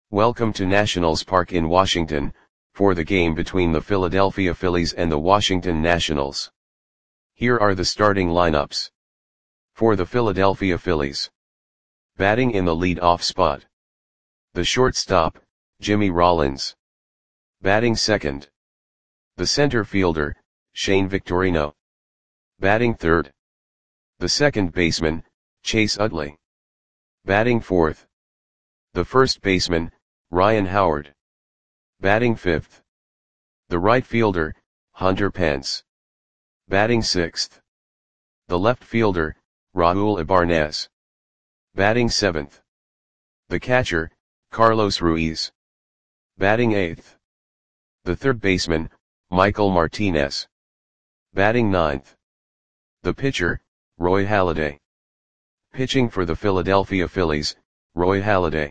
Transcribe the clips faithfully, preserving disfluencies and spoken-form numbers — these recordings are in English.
Welcome to Nationals Park in Washington, for the game between the Philadelphia Phillies and the Washington Nationals. Here are the starting lineups. For the Philadelphia Phillies. Batting in the lead-off spot. The shortstop, Jimmy Rollins. Batting second. The center fielder, Shane Victorino. Batting third. The second baseman, Chase Utley. Batting fourth. The first baseman, Ryan Howard. Batting fifth. The right fielder, Hunter Pence. Batting sixth. The left fielder, Raul Ibanez. Batting seventh. The catcher, Carlos Ruiz. Batting eighth. The third baseman, Michael Martinez. Batting ninth. The pitcher, Roy Halladay. Pitching for the Philadelphia Phillies, Roy Halladay.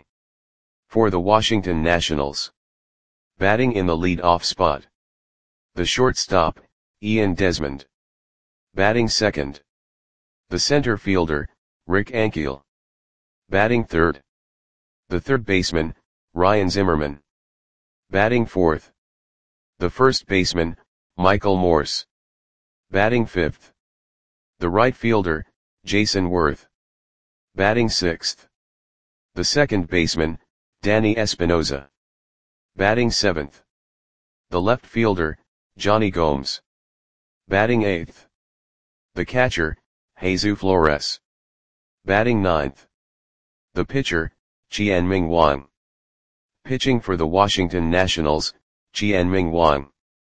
For the Washington Nationals. Batting in the lead-off spot. The shortstop, Ian Desmond. Batting second. The center fielder, Rick Ankiel. Batting third. The third baseman, Ryan Zimmerman. Batting fourth. The first baseman, Michael Morse. Batting fifth. The right fielder, Jason Worth. Batting sixth. The second baseman, Danny Espinoza. Batting seventh. The left fielder, Johnny Gomes. Batting eighth. The catcher, Jesus Flores. Batting ninth. The pitcher, Chien-Ming Wang. Pitching for the Washington Nationals, Chien-Ming Wang.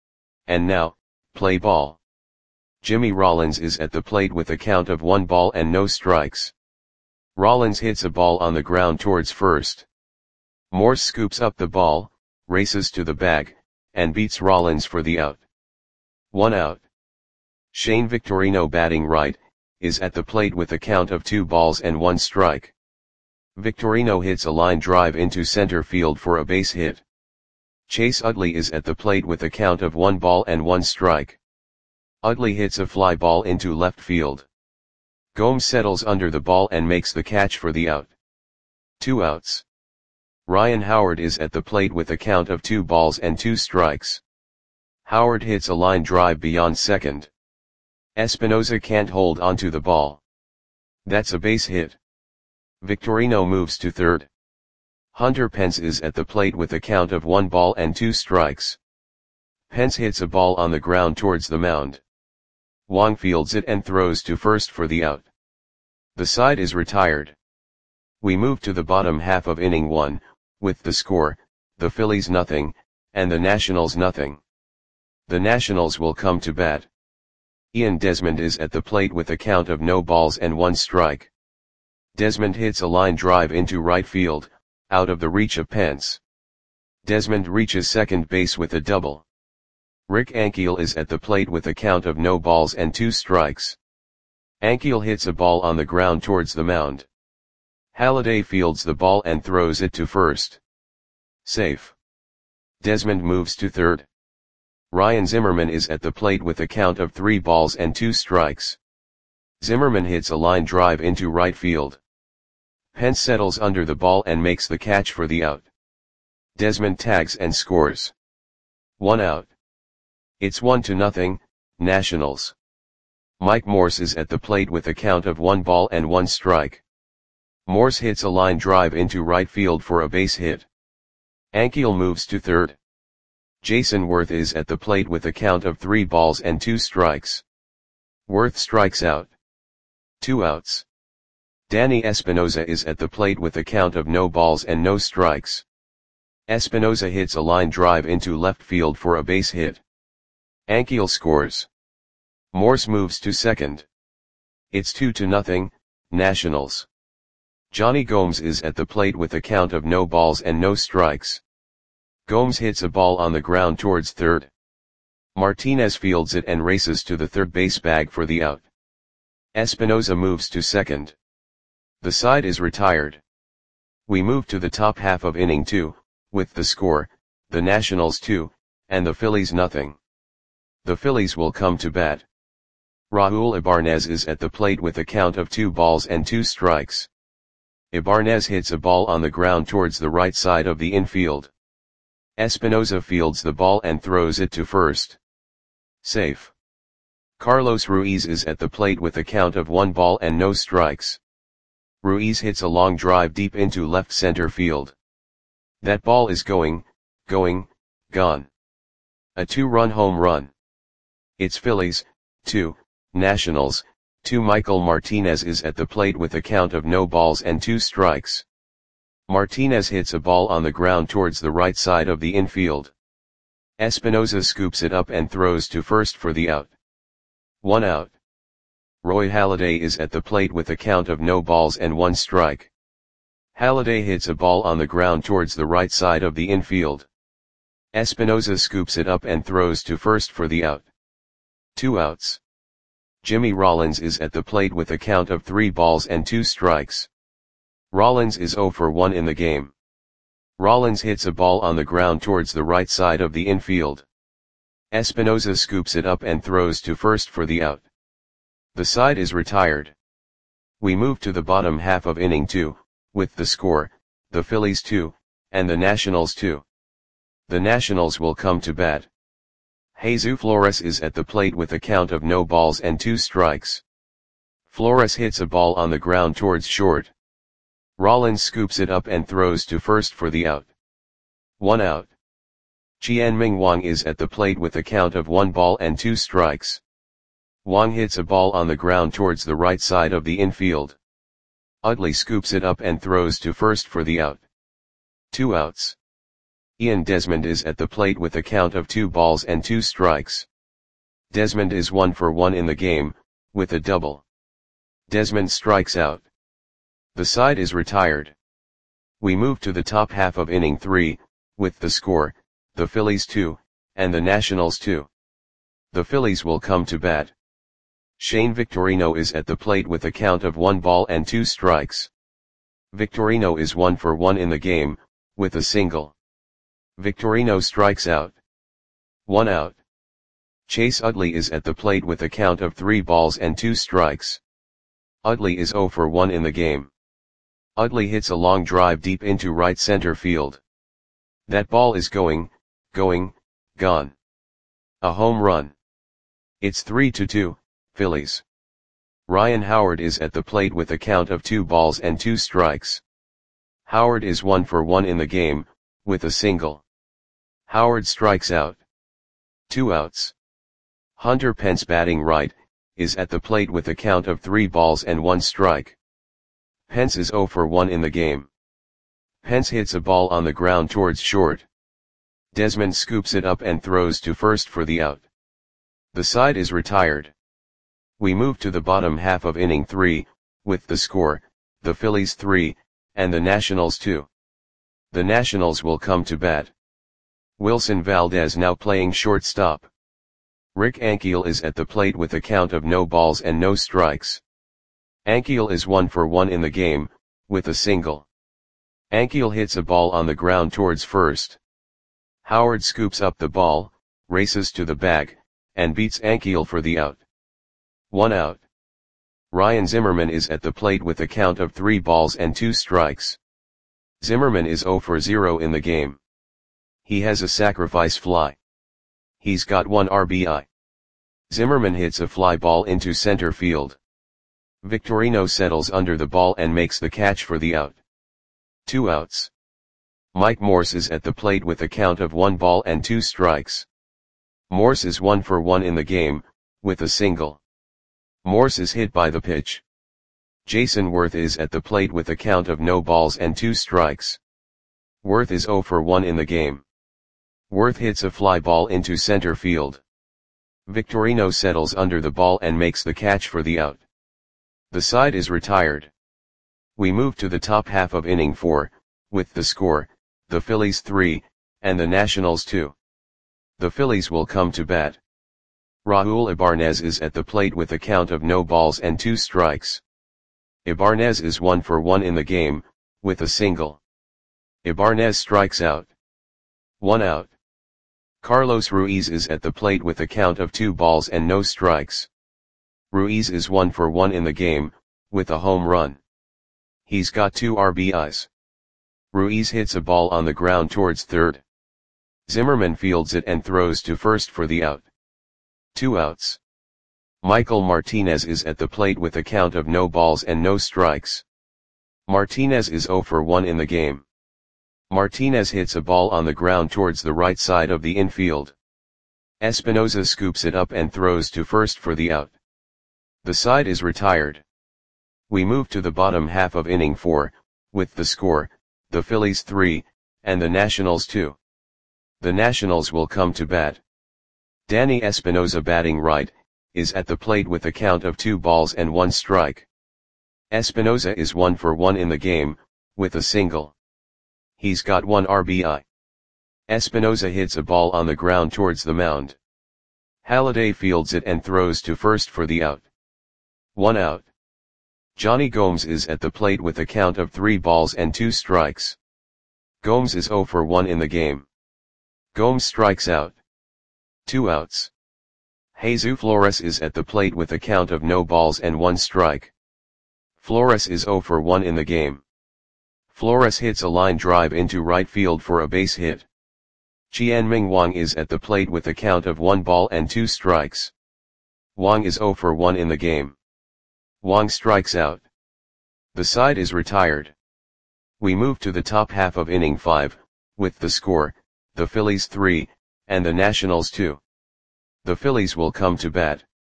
And now, play ball. Jimmy Rollins is at the plate with a count of one ball and no strikes. Rollins hits a ball on the ground towards first. Morse scoops up the ball, races to the bag, and beats Rollins for the out. One out. Shane Victorino, batting right, is at the plate with a count of two balls and one strike. Victorino hits a line drive into center field for a base hit. Chase Utley is at the plate with a count of one ball and one strike. Utley hits a fly ball into left field. Gomes settles under the ball and makes the catch for the out. Two outs. Ryan Howard is at the plate with a count of two balls and two strikes. Howard hits a line drive beyond second. Espinoza can't hold onto the ball. That's a base hit. Victorino moves to third. Hunter Pence is at the plate with a count of one ball and two strikes. Pence hits a ball on the ground towards the mound. Wang fields it and throws to first for the out. The side is retired. We move to the bottom half of inning one, with the score, the Phillies nothing, and the Nationals nothing. The Nationals will come to bat. Ian Desmond is at the plate with a count of no balls and one strike. Desmond hits a line drive into right field, out of the reach of Pence. Desmond reaches second base with a double. Rick Ankiel is at the plate with a count of no balls and two strikes. Ankiel hits a ball on the ground towards the mound. Halladay fields the ball and throws it to first. Safe. Desmond moves to third. Ryan Zimmerman is at the plate with a count of three balls and two strikes. Zimmerman hits a line drive into right field. Pence settles under the ball and makes the catch for the out. Desmond tags and scores. One out. It's one to nothing, Nationals. Mike Morse is at the plate with a count of one ball and one strike. Morse hits a line drive into right field for a base hit. Ankiel moves to third. Jason Worth is at the plate with a count of three balls and two strikes. Worth strikes out. Two outs. Danny Espinoza is at the plate with a count of no balls and no strikes. Espinoza hits a line drive into left field for a base hit. Ankiel scores. Morse moves to second. It's two to nothing, Nationals. Johnny Gomes is at the plate with a count of no balls and no strikes. Gomes hits a ball on the ground towards third. Martinez fields it and races to the third base bag for the out. Espinoza moves to second. The side is retired. We move to the top half of inning two, with the score, the Nationals two, and the Phillies nothing. The Phillies will come to bat. Raul Ibanez is at the plate with a count of two balls and two strikes. Ibarnez hits a ball on the ground towards the right side of the infield. Espinoza fields the ball and throws it to first. Safe. Carlos Ruiz is at the plate with a count of one ball and no strikes. Ruiz hits a long drive deep into left center field. That ball is going, going, gone. A two-run home run. It's Phillies, two, Nationals, two. Michael Martinez is at the plate with a count of no balls and two strikes. Martinez hits a ball on the ground towards the right side of the infield. Espinoza scoops it up and throws to first for the out. One out. Roy Halladay is at the plate with a count of no balls and one strike. Halladay hits a ball on the ground towards the right side of the infield. Espinoza scoops it up and throws to first for the out. Two outs. Jimmy Rollins is at the plate with a count of three balls and two strikes. Rollins is zero for one in the game. Rollins hits a ball on the ground towards the right side of the infield. Espinoza scoops it up and throws to first for the out. The side is retired. We move to the bottom half of inning two, with the score, the Phillies two, and the Nationals two. The Nationals will come to bat. Jesus Flores is at the plate with a count of no balls and two strikes. Flores hits a ball on the ground towards short. Rollins scoops it up and throws to first for the out. One out. Chien-Ming Wang is at the plate with a count of one ball and two strikes. Wang hits a ball on the ground towards the right side of the infield. Utley scoops it up and throws to first for the out. Two outs. Ian Desmond is at the plate with a count of two balls and two strikes. Desmond is one for one in the game, with a double. Desmond strikes out. The side is retired. We move to the top half of inning three, with the score, the Phillies two, and the Nationals two. The Phillies will come to bat. Shane Victorino is at the plate with a count of one ball and two strikes. Victorino is one for one in the game, with a single. Victorino strikes out. One out. Chase Utley is at the plate with a count of three balls and two strikes. Utley is zero for one in the game. Utley hits a long drive deep into right center field. That ball is going, going, gone. A home run. It's three to two, Phillies. Ryan Howard is at the plate with a count of two balls and two strikes. Howard is one for one in the game, with a single. Howard strikes out. Two outs. Hunter Pence, batting right, is at the plate with a count of three balls and one strike. Pence is zero for one in the game. Pence hits a ball on the ground towards short. Desmond scoops it up and throws to first for the out. The side is retired. We move to the bottom half of inning three, with the score, the Phillies three, and the Nationals two. The Nationals will come to bat. Wilson Valdez now playing shortstop. Rick Ankiel is at the plate with a count of no balls and no strikes. Ankiel is one for one in the game, with a single. Ankiel hits a ball on the ground towards first. Howard scoops up the ball, races to the bag, and beats Ankiel for the out. One out. Ryan Zimmerman is at the plate with a count of three balls and two strikes. Zimmerman is zero for zero in the game. He has a sacrifice fly. He's got one R B I. Zimmerman hits a fly ball into center field. Victorino settles under the ball and makes the catch for the out. Two outs. Mike Morse is at the plate with a count of one ball and two strikes. Morse is one for one in the game, with a single. Morse is hit by the pitch. Jason Worth is at the plate with a count of no balls and two strikes. Worth is zero for one in the game. Worth hits a fly ball into center field. Victorino settles under the ball and makes the catch for the out. The side is retired. We move to the top half of inning four, with the score, the Phillies three, and the Nationals two. The Phillies will come to bat. Raul Ibarnez is at the plate with a count of no balls and two strikes. Ibarnez is one for one in the game, with a single. Ibarnez strikes out. One out. Carlos Ruiz is at the plate with a count of two balls and no strikes. Ruiz is one for one in the game, with a home run. He's got two R B Is. Ruiz hits a ball on the ground towards third. Zimmerman fields it and throws to first for the out. Two outs. Michael Martinez is at the plate with a count of no balls and no strikes. Martinez is zero for one in the game. Martinez hits a ball on the ground towards the right side of the infield. Espinosa scoops it up and throws to first for the out. The side is retired. We move to the bottom half of inning four, with the score, the Phillies three, and the Nationals two. The Nationals will come to bat. Danny Espinosa, batting right, is at the plate with a count of two balls and one strike. Espinosa is one for one in the game, with a single. He's got one R B I. Espinosa hits a ball on the ground towards the mound. Halladay fields it and throws to first for the out. One out. Johnny Gomes is at the plate with a count of three balls and two strikes. Gomes is zero for one in the game. Gomes strikes out. Two outs. Jesus Flores is at the plate with a count of no balls and one strike. Flores is zero for one in the game. Flores hits a line drive into right field for a base hit. Chien-Ming Wang is at the plate with a count of one ball and two strikes. Wang is zero for one in the game. Wang strikes out. The side is retired. We move to the top half of inning five, with the score, the Phillies three, and the Nationals two. The Phillies will come to bat.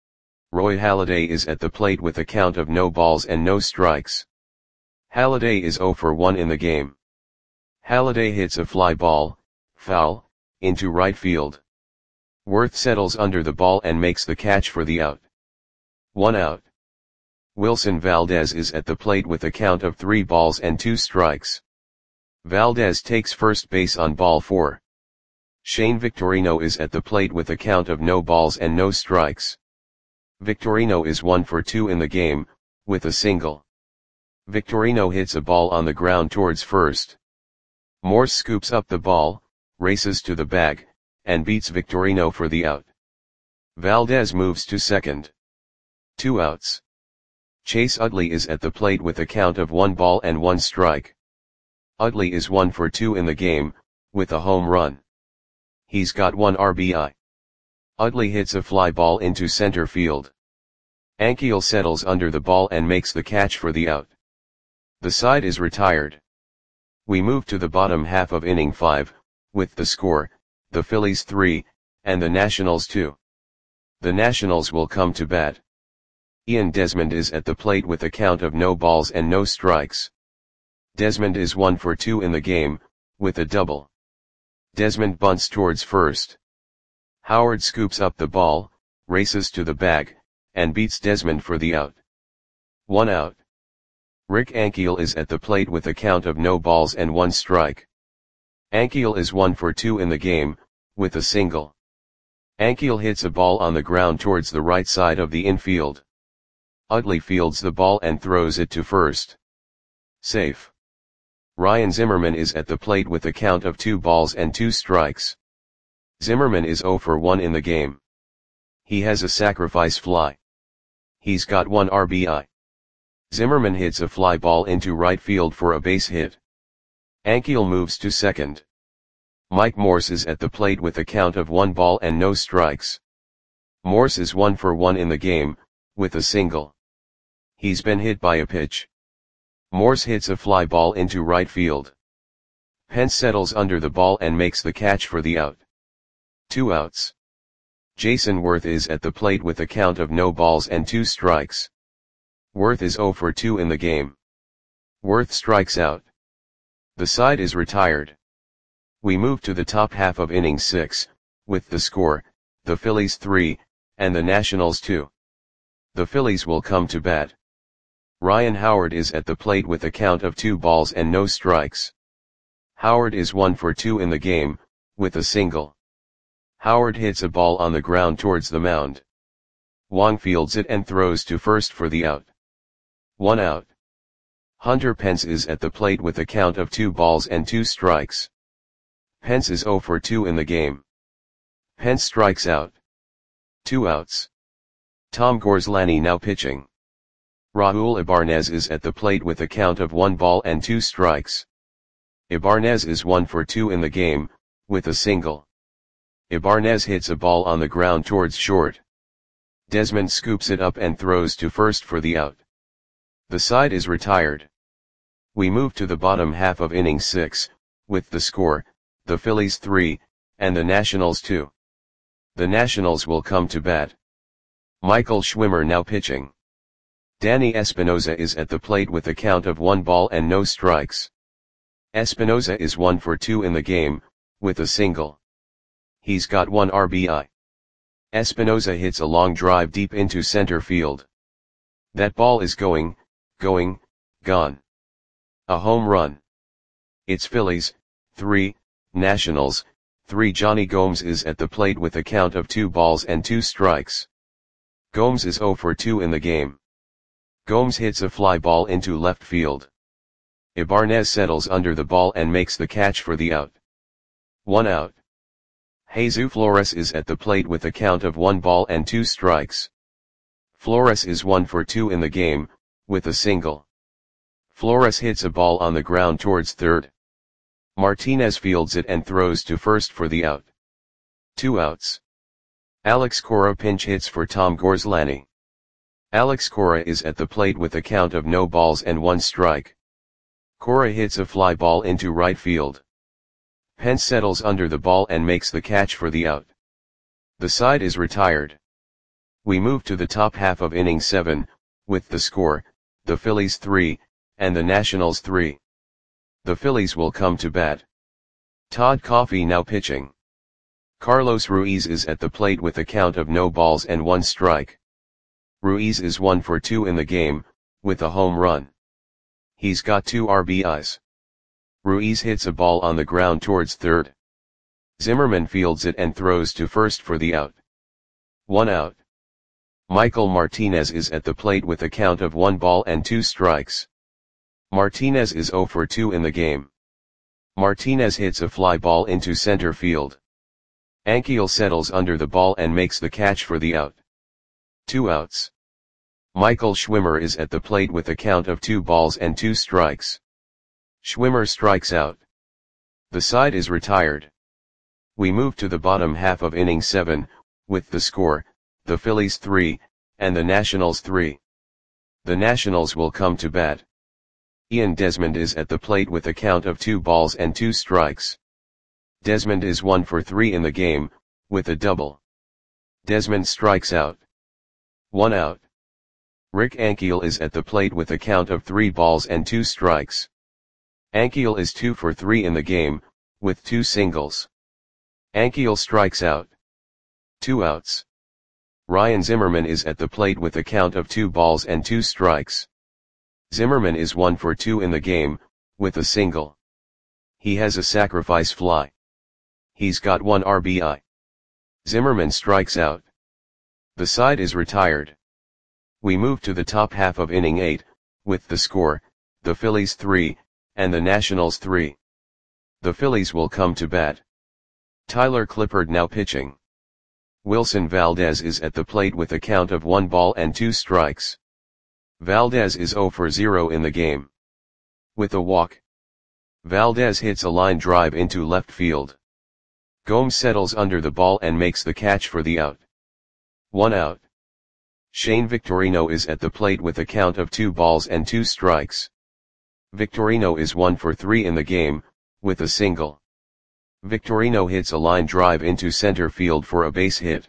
Roy Halladay is at the plate with a count of no balls and no strikes. Halladay is zero for one in the game. Halladay hits a fly ball, foul, into right field. Worth settles under the ball and makes the catch for the out. One out. Wilson Valdez is at the plate with a count of three balls and two strikes. Valdez takes first base on ball four. Shane Victorino is at the plate with a count of no balls and no strikes. Victorino is one for two in the game, with a single. Victorino hits a ball on the ground towards first. Morse scoops up the ball, races to the bag, and beats Victorino for the out. Valdez moves to second. Two outs. Chase Utley is at the plate with a count of one ball and one strike. Utley is one for two in the game, with a home run. He's got one R B I. Utley hits a fly ball into center field. Ankiel settles under the ball and makes the catch for the out. The side is retired. We move to the bottom half of inning five, with the score, the Phillies three, and the Nationals two. The Nationals will come to bat. Ian Desmond is at the plate with a count of no balls and no strikes. Desmond is one for two in the game, with a double. Desmond bunts towards first. Howard scoops up the ball, races to the bag, and beats Desmond for the out. One out. Rick Ankiel is at the plate with a count of no balls and one strike. Ankiel is one for two in the game, with a single. Ankiel hits a ball on the ground towards the right side of the infield. Utley fields the ball and throws it to first. Safe. Ryan Zimmerman is at the plate with a count of two balls and two strikes. Zimmerman is zero for one in the game. He has a sacrifice fly. He's got one R B I. Zimmerman hits a fly ball into right field for a base hit. Ankiel moves to second. Mike Morse is at the plate with a count of one ball and no strikes. Morse is one for one in the game, with a single. He's been hit by a pitch. Morse hits a fly ball into right field. Pence settles under the ball and makes the catch for the out. Two outs. Jason Worth is at the plate with a count of no balls and two strikes. Worth is zero for two in the game. Worth strikes out. The side is retired. We move to the top half of inning six, with the score, the Phillies three, and the Nationals two. The Phillies will come to bat. Ryan Howard is at the plate with a count of two balls and no strikes. Howard is one for two in the game, with a single. Howard hits a ball on the ground towards the mound. Wang fields it and throws to first for the out. One out. Hunter Pence is at the plate with a count of two balls and two strikes. Pence is zero for two in the game. Pence strikes out. Two outs. Tom Gorslani now pitching. Raul Ibanez is at the plate with a count of one ball and two strikes. Ibanez is one for two in the game, with a single. Ibanez hits a ball on the ground towards short. Desmond scoops it up and throws to first for the out. The side is retired. We move to the bottom half of inning six, with the score, the Phillies three, and the Nationals two. The Nationals will come to bat. Michael Schwimmer now pitching. Danny Espinosa is at the plate with a count of one ball and no strikes. Espinosa is one for two in the game, with a single. He's got one R B I. Espinosa hits a long drive deep into center field. That ball is going, going, gone. A home run. It's Phillies, three, Nationals, three. Johnny Gomes is at the plate with a count of two balls and two strikes. Gomes is zero for two in the game. Gomes hits a fly ball into left field. Ibanez settles under the ball and makes the catch for the out. One out. Jesus Flores is at the plate with a count of one ball and two strikes. Flores is one for two in the game, with a single. Flores hits a ball on the ground towards third. Martinez fields it and throws to first for the out. Two outs. Alex Cora pinch hits for Tom Gorslani. Alex Cora is at the plate with a count of no balls and one strike. Cora hits a fly ball into right field. Pence settles under the ball and makes the catch for the out. The side is retired. We move to the top half of inning seven, with the score, the Phillies three, and the Nationals three. The Phillies will come to bat. Todd Coffey now pitching. Carlos Ruiz is at the plate with a count of no balls and one strike. Ruiz is one for two in the game, with a home run. He's got two R B Is. Ruiz hits a ball on the ground towards third. Zimmerman fields it and throws to first for the out. One out. Michael Martinez is at the plate with a count of one ball and two strikes. Martinez is zero for two in the game. Martinez hits a fly ball into center field. Ankiel settles under the ball and makes the catch for the out. Two outs. Michael Schwimmer is at the plate with a count of two balls and two strikes. Schwimmer strikes out. The side is retired. We move to the bottom half of inning seven, with the score, the Phillies three, and the Nationals three. The Nationals will come to bat. Ian Desmond is at the plate with a count of two balls and two strikes. Desmond is one for three in the game, with a double. Desmond strikes out. One out. Rick Ankiel is at the plate with a count of three balls and two strikes. Ankiel is two for three in the game, with two singles. Ankiel strikes out. Two outs. Ryan Zimmerman is at the plate with a count of two balls and two strikes. Zimmerman is one for two in the game, with a single. He has a sacrifice fly. He's got one R B I. Zimmerman strikes out. The side is retired. We move to the top half of inning eight, with the score, the Phillies three, and the Nationals three. The Phillies will come to bat. Tyler Clippard now pitching. Wilson Valdez is at the plate with a count of one ball and two strikes. Valdez is zero for zero in the game. With a walk. Valdez hits a line drive into left field. Gomes settles under the ball and makes the catch for the out. One out. Shane Victorino is at the plate with a count of two balls and two strikes. Victorino is one for three in the game, with a single. Victorino hits a line drive into center field for a base hit.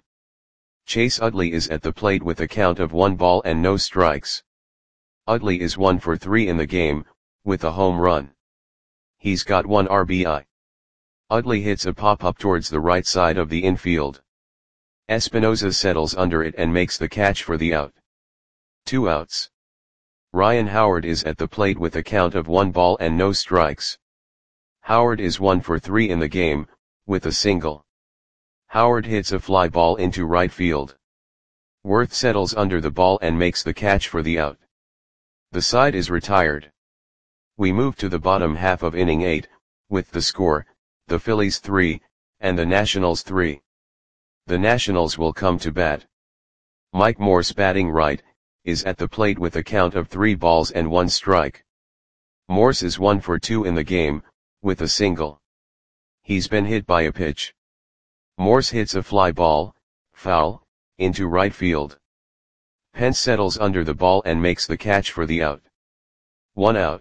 Chase Utley is at the plate with a count of one ball and no strikes. Utley is one for three in the game, with a home run. He's got one R B I. Utley hits a pop-up towards the right side of the infield. Espinosa settles under it and makes the catch for the out. Two outs. Ryan Howard is at the plate with a count of one ball and no strikes. Howard is one for three in the game, with a single. Howard hits a fly ball into right field. Worth settles under the ball and makes the catch for the out. The side is retired. We move to the bottom half of inning eight, with the score, the Phillies three, and the Nationals three. The Nationals will come to bat. Mike Morse batting right, is at the plate with a count of three balls and one strike. Morse is one for two in the game, with a single. He's been hit by a pitch. Morse hits a fly ball, foul, into right field. Pence settles under the ball and makes the catch for the out. One out.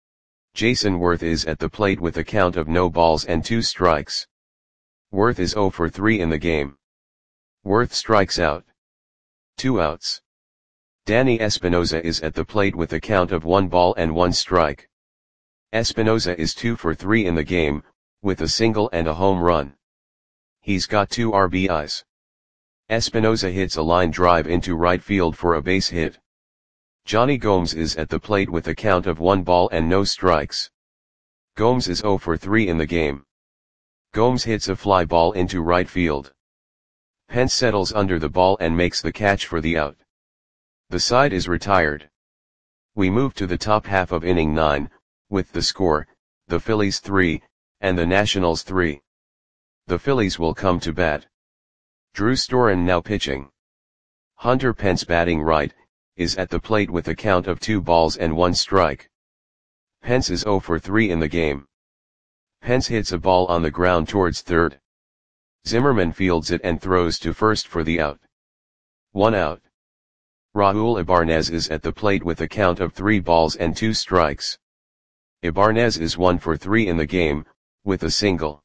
Jason Worth is at the plate with a count of no balls and two strikes. Worth is zero for three in the game. Worth strikes out. Two outs. Danny Espinosa is at the plate with a count of one ball and one strike. Espinosa is two for three in the game, with a single and a home run. He's got two R B Is. Espinosa hits a line drive into right field for a base hit. Johnny Gomes is at the plate with a count of one ball and no strikes. Gomes is zero for three in the game. Gomes hits a fly ball into right field. Pence settles under the ball and makes the catch for the out. The side is retired. We move to the top half of inning nine, with the score, the Phillies three, and the Nationals three. The Phillies will come to bat. Drew Storen now pitching. Hunter Pence batting right, is at the plate with a count of two balls and one strike. Pence is zero for three in the game. Pence hits a ball on the ground towards third. Zimmerman fields it and throws to first for the out. One out. Raul Ibanez is at the plate with a count of three balls and two strikes. Ibanez is one for three in the game, with a single.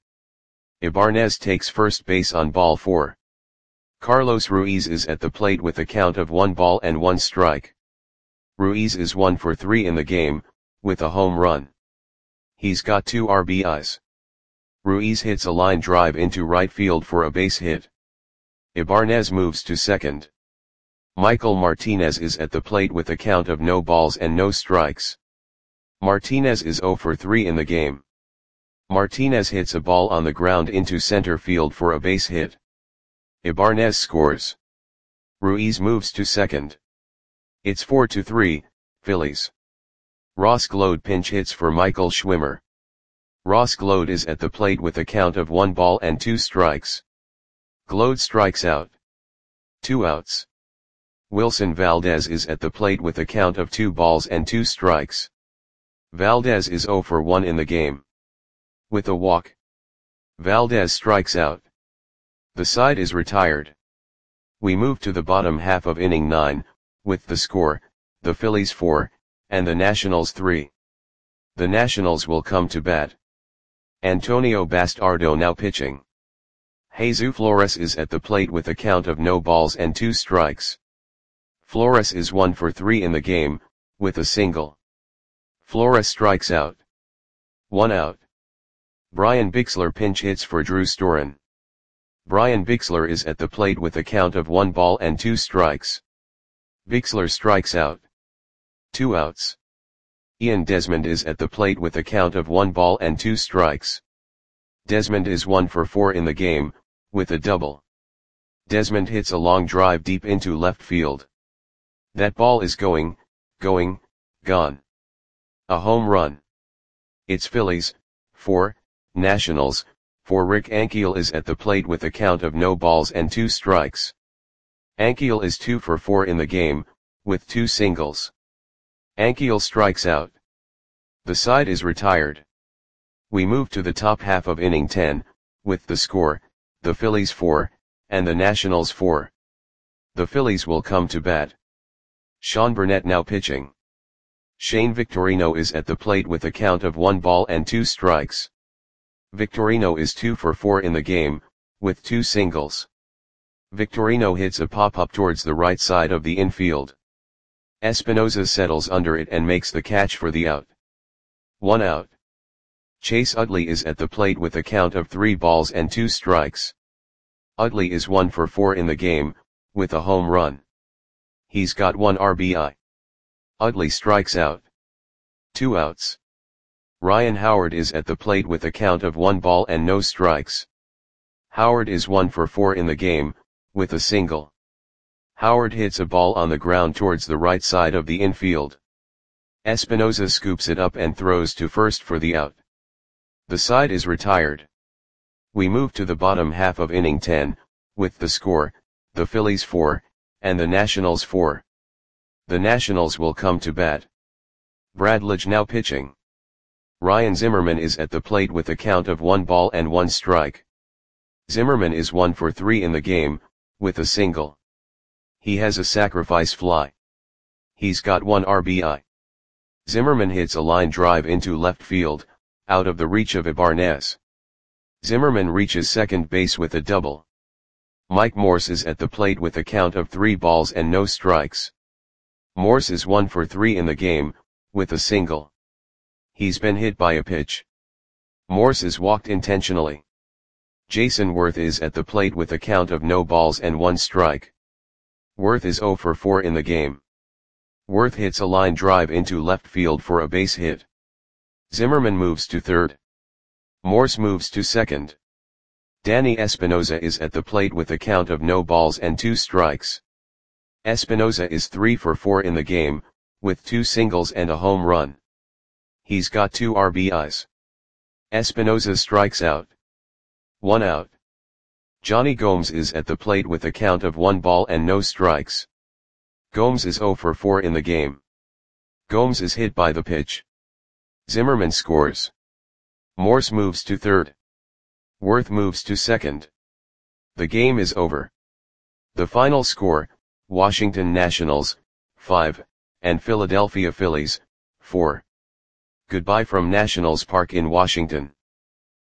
Ibanez takes first base on ball four. Carlos Ruiz is at the plate with a count of one ball and one strike. Ruiz is one for three in the game, with a home run. He's got two R B Is. Ruiz hits a line drive into right field for a base hit. Ibanez moves to second. Michael Martinez is at the plate with a count of no balls and no strikes. Martinez is zero for three in the game. Martinez hits a ball on the ground into center field for a base hit. Ibanez scores. Ruiz moves to second. It's four to three, Phillies. Ross Gload pinch hits for Michael Schwimmer. Ross Gload is at the plate with a count of one ball and two strikes. Gload strikes out. Two outs. Wilson Valdez is at the plate with a count of two balls and two strikes. Valdez is zero for one in the game. With a walk. Valdez strikes out. The side is retired. We move to the bottom half of inning nine, with the score, the Phillies four, and the Nationals three. The Nationals will come to bat. Antonio Bastardo now pitching. Jesus Flores is at the plate with a count of no balls and two strikes. Flores is one for three in the game, with a single. Flores strikes out. One out. Brian Bixler pinch hits for Drew Storen. Brian Bixler is at the plate with a count of one ball and two strikes. Bixler strikes out. Two outs. Ian Desmond is at the plate with a count of one ball and two strikes. Desmond is one for four in the game, with a double. Desmond hits a long drive deep into left field. That ball is going, going, gone. A home run. It's Phillies, four, Nationals, four. Rick Ankiel is at the plate with a count of no balls and two strikes. Ankiel is two for four in the game, with two singles. Ankiel strikes out. The side is retired. We move to the top half of inning ten, with the score, the Phillies four, and the Nationals four. The Phillies will come to bat. Sean Burnett now pitching. Shane Victorino is at the plate with a count of one ball and two strikes. Victorino is two for four in the game, with two singles. Victorino hits a pop-up towards the right side of the infield. Espinosa settles under it and makes the catch for the out. One out. Chase Utley is at the plate with a count of three balls and two strikes. Utley is one for four in the game, with a home run. He's got one R B I. Utley strikes out. Two outs. Ryan Howard is at the plate with a count of one ball and no strikes. Howard is one for four in the game, with a single. Howard hits a ball on the ground towards the right side of the infield. Espinosa scoops it up and throws to first for the out. The side is retired. We move to the bottom half of inning ten, with the score, the Phillies four, and the Nationals four. The Nationals will come to bat. Brad Lidge now pitching. Ryan Zimmerman is at the plate with a count of one ball and one strike. Zimmerman is one for three in the game, with a single. He has a sacrifice fly. He's got one R B I. Zimmerman hits a line drive into left field, out of the reach of Ibanez. Zimmerman reaches second base with a double. Mike Morse is at the plate with a count of three balls and no strikes. Morse is one for three in the game, with a single. He's been hit by a pitch. Morse is walked intentionally. Jason Worth is at the plate with a count of no balls and one strike. Worth is zero for four in the game. Worth hits a line drive into left field for a base hit. Zimmerman moves to third. Morse moves to second. Danny Espinosa is at the plate with a count of no balls and two strikes. Espinosa is three for four in the game, with two singles and a home run. He's got two R B Is. Espinosa strikes out. One out. Johnny Gomes is at the plate with a count of one ball and no strikes. Gomes is zero for four in the game. Gomes is hit by the pitch. Zimmerman scores. Morse moves to third. Worth moves to second. The game is over. The final score, Washington Nationals, five, and Philadelphia Phillies, four. Goodbye from Nationals Park in Washington.